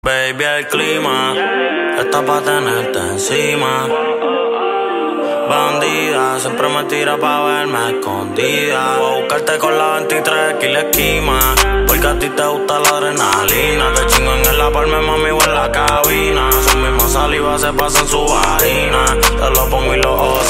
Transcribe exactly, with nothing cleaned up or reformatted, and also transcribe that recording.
Baby, el clima está pa' tenerte encima. Bandida, siempre me tira pa' verme escondida. Voy a buscarte con la veintitrés y la esquima, porque a ti te gusta la adrenalina. Te chingo en el apartment, mami, o en la cabina. Su misma saliva se pasa en su vagina. Te lo pongo y lo